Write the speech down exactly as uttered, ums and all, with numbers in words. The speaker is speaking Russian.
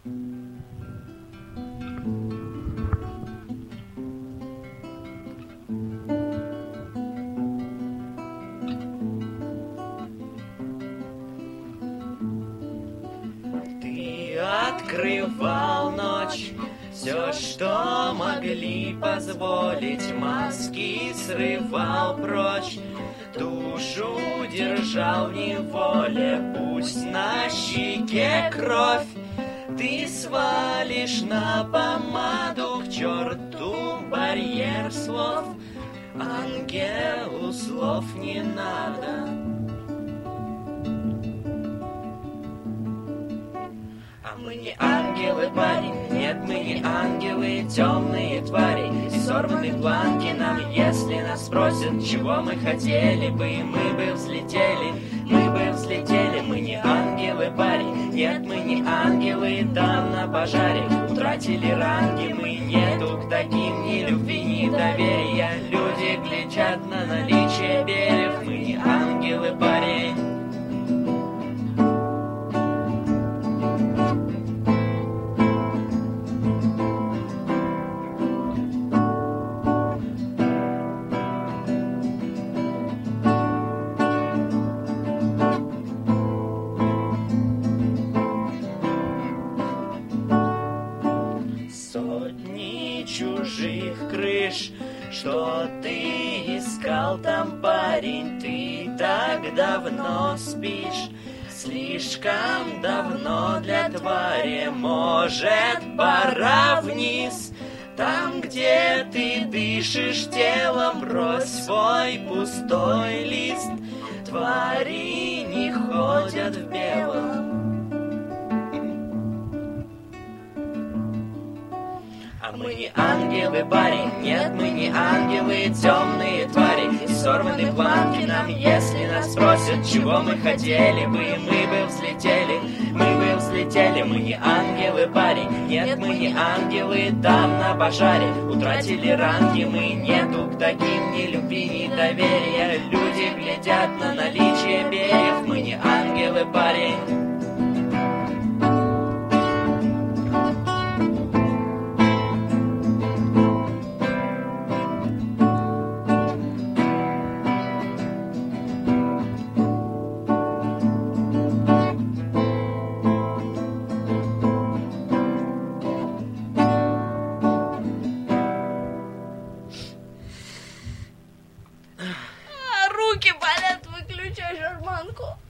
Ты открывал ночь, все, что могли позволить, маски срывал прочь, душу держал в неволе, пусть на щеке кровь ты свалишь на помаду, к черту барьер слов, ангелу слов не надо. А мы не ангелы, парень, нет, мы не ангелы, темные твари. И сорваны планки нам, если нас спросят, чего мы хотели бы, мы бы взлетели, мы бы взлетели. Мы не ангелы, парень, нет, мы не ангелы, там на пожаре утратили ранги. Мы нету к таким ни любви, ни доверия. Люди глядят на наличие берег. Мы не ангелы, парень. Сотни чужих крыш, что ты искал там, парень, ты так давно спишь, слишком давно для твари, может, пора вниз, там, где ты дышишь телом, брось свой пустой лист, твари не ходят в белом. А мы не ангелы, парень, нет, мы не ангелы, темные твари. И сорваны планки нам, если нас спросят, чего мы хотели бы, мы бы взлетели, мы бы взлетели. Мы не ангелы, парень, нет, мы не ангелы, там на пожаре утратили ранги. Мы нету к таким ни любви, ни доверия. Люди глядят на наличие берег. Мы не ангелы, парень. Руки болят, выключай шарманку.